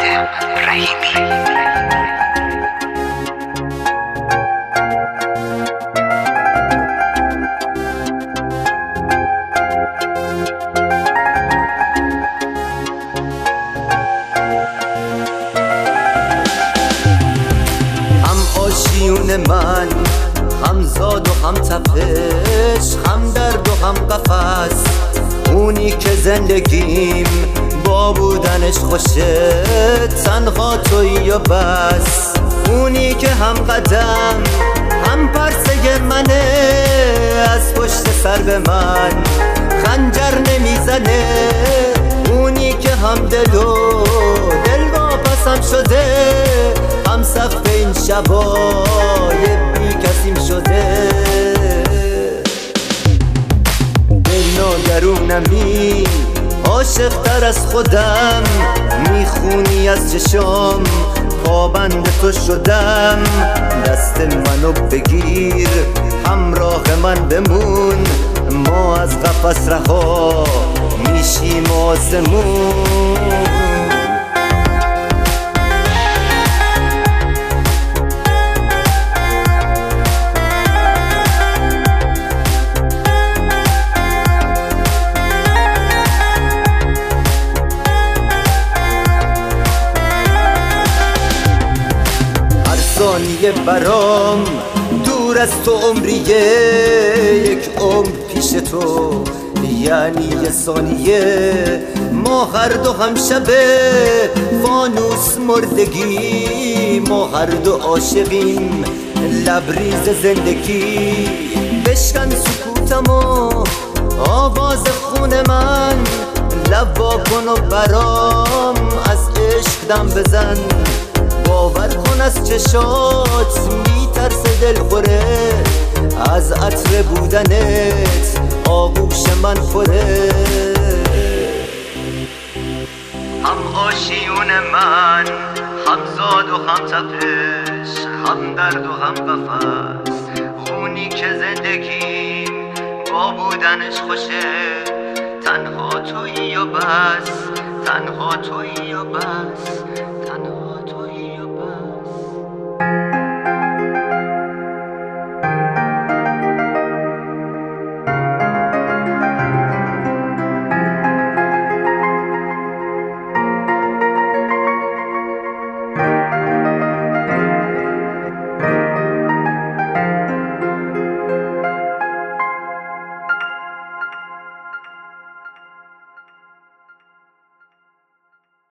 رحیمی. من همزاد و هم تپش، هم درد و هم قفس، اونی که زندگیم با بودنش خوشه، تنها تویی و بس. اونی که هم قدم هم پرسه منه، از پشت سر به من خنجر نمیزنه. اونی که هم دل و دلواپسم شده، هم صف این شبای بی کسیم شده. دل ناگرونمی عاشق تر از خودم، میخونی از چشام پابند تو شدم. دست منو بگیر همراه من بمون، ما از قفس رها میشیم آسمون. ثانیه برام دور از تو عمریه، یک عمر پیش تو یعنی یه ثانیه. ما هر دو هم شبه فانوس مردگی، ما هر دو عاشقیم لبریز زندگی. بشکن سکوتمو آواز خون من، لب وا کن و برام از عشق دم بزن. باور کن از چشات میترسه دل خوره، از عطر بودنت آغوش من خوره. هم آشیون من همزاد و هم تپش، هم درد و هم قفس، خونی که زندگی با بودنش خوشه، تنها تویی و بس، تنها تویی و بس، تنها